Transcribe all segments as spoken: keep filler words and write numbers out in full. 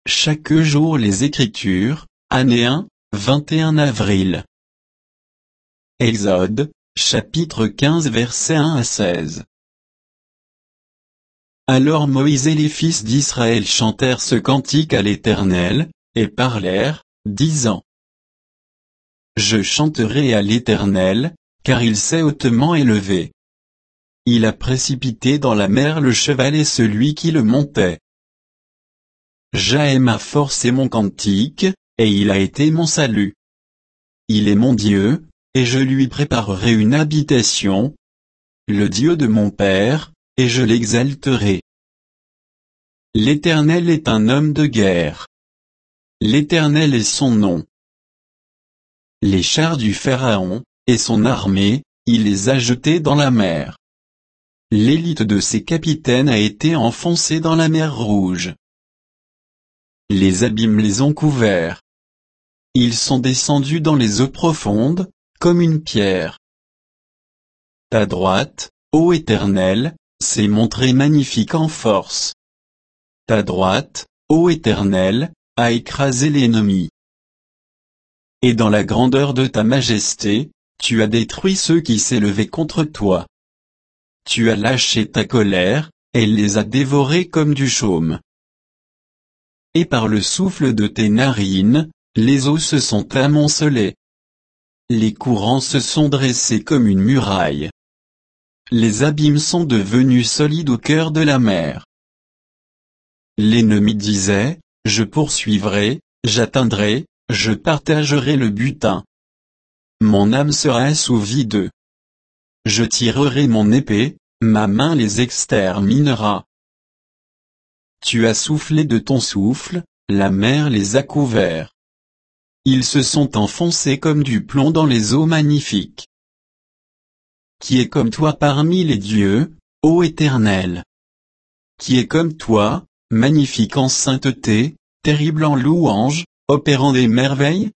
Chaque jour les Écritures, année un, vingt et un avril. Exode, chapitre quinze versets un à seize. Alors Moïse et les fils d'Israël chantèrent ce cantique à l'Éternel, et parlèrent, disant: Je chanterai à l'Éternel, car il s'est hautement élevé. Il a précipité dans la mer le cheval et celui qui le montait. Jah est ma force et mon cantique, et il a été mon salut. Il est mon Dieu, et je lui préparerai une habitation, le Dieu de mon Père, et je l'exalterai. L'Éternel est un homme de guerre. L'Éternel est son nom. Les chars du Pharaon, et son armée, il les a jetés dans la mer. L'élite de ses capitaines a été enfoncée dans la mer Rouge. Les abîmes les ont couverts. Ils sont descendus dans les eaux profondes, comme une pierre. Ta droite, ô Éternel, s'est montrée magnifique en force. Ta droite, ô Éternel, a écrasé l'ennemi. Et dans la grandeur de ta majesté, tu as détruit ceux qui s'élevaient contre toi. Tu as lâché ta colère, elle les a dévorés comme du chaume. Et par le souffle de tes narines, les eaux se sont amoncelées. Les courants se sont dressés comme une muraille. Les abîmes sont devenus solides au cœur de la mer. L'ennemi disait: Je poursuivrai, j'atteindrai, je partagerai le butin. Mon âme sera assouvie d'eux. Je tirerai mon épée, ma main les exterminera. Tu as soufflé de ton souffle, la mer les a couverts. Ils se sont enfoncés comme du plomb dans les eaux magnifiques. Qui est comme toi parmi les dieux, ô Éternel? Qui est comme toi, magnifique en sainteté, terrible en louange, opérant des merveilles?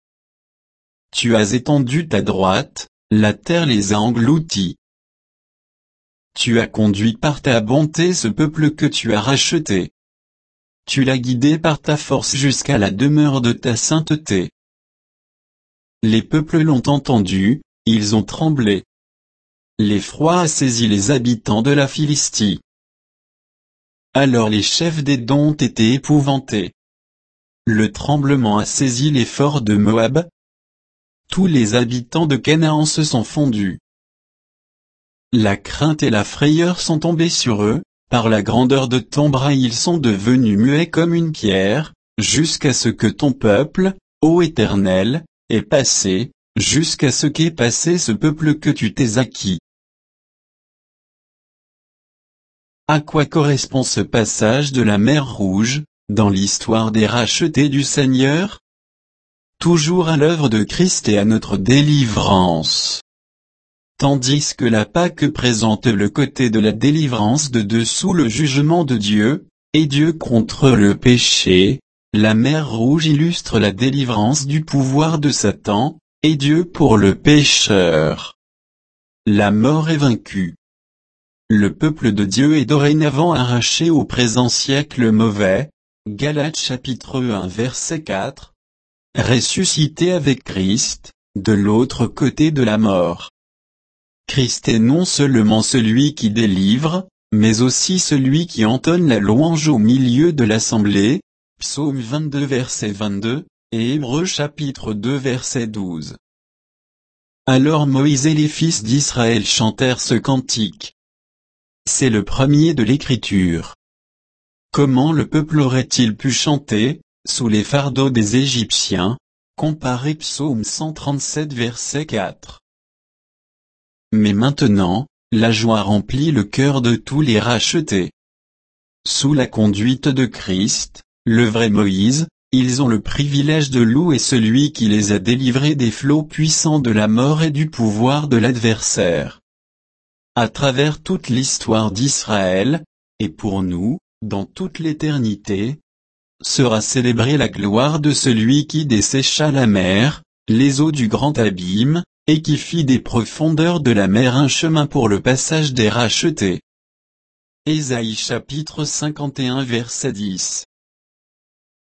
Tu as étendu ta droite, la terre les a engloutis. Tu as conduit par ta bonté ce peuple que tu as racheté. Tu l'as guidé par ta force jusqu'à la demeure de ta sainteté. Les peuples l'ont entendu, ils ont tremblé. L'effroi a saisi les habitants de la Philistie. Alors les chefs d'Édom ont été épouvantés. Le tremblement a saisi les forts de Moab. Tous les habitants de Canaan se sont fondus. La crainte et la frayeur sont tombées sur eux, par la grandeur de ton bras ils sont devenus muets comme une pierre, jusqu'à ce que ton peuple, ô Éternel, ait passé, jusqu'à ce qu'ait passé ce peuple que tu t'es acquis. À quoi correspond ce passage de la mer Rouge, dans l'histoire des rachetés du Seigneur? Toujours à l'œuvre de Christ et à notre délivrance. Tandis que la Pâque présente le côté de la délivrance de dessous le jugement de Dieu, et Dieu contre le péché, la mer Rouge illustre la délivrance du pouvoir de Satan, et Dieu pour le pécheur. La mort est vaincue. Le peuple de Dieu est dorénavant arraché au présent siècle mauvais, Galates chapitre un verset quatre, ressuscité avec Christ, de l'autre côté de la mort. Christ est non seulement celui qui délivre, mais aussi celui qui entonne la louange au milieu de l'assemblée, Psaume vingt-deux verset vingt-deux, et Hébreux chapitre deux verset douze. Alors Moïse et les fils d'Israël chantèrent ce cantique. C'est le premier de l'Écriture. Comment le peuple aurait-il pu chanter, sous les fardeaux des Égyptiens? Comparez Psaume cent trente-sept verset quatre. Mais maintenant, la joie remplit le cœur de tous les rachetés. Sous la conduite de Christ, le vrai Moïse, ils ont le privilège de louer celui qui les a délivrés des flots puissants de la mort et du pouvoir de l'adversaire. À travers toute l'histoire d'Israël, et pour nous, dans toute l'éternité, sera célébrée la gloire de celui qui dessécha la mer, les eaux du grand abîme, et qui fit des profondeurs de la mer un chemin pour le passage des rachetés. Ésaïe chapitre cinquante et un verset dix.